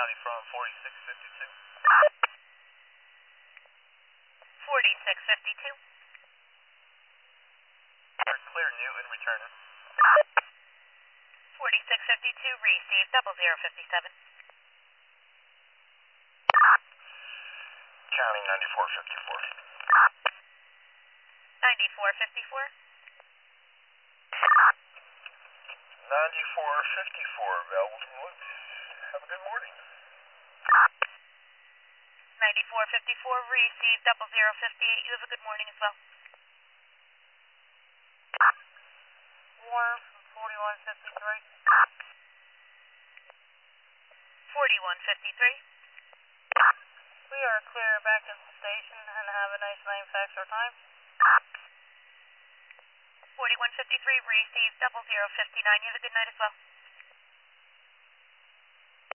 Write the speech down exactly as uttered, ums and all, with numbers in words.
County from forty-six fifty-two. forty-six fifty-two. Clear Newton, returning. forty-six fifty-two, receive double zero fifty-seven. County ninety-four fifty-four. ninety-four fifty-four. ninety-four fifty-four, Valvoline Woods. Have a good morning. ninety-four fifty-four, receive double zero fifty-eight. You have a good morning as well. Warner from forty-one fifty-three. forty-one fifty-three. We are clear back to the station and have a nice name, fax our time. forty-one fifty-three, receive double zero fifty-nine. You have a good night as well.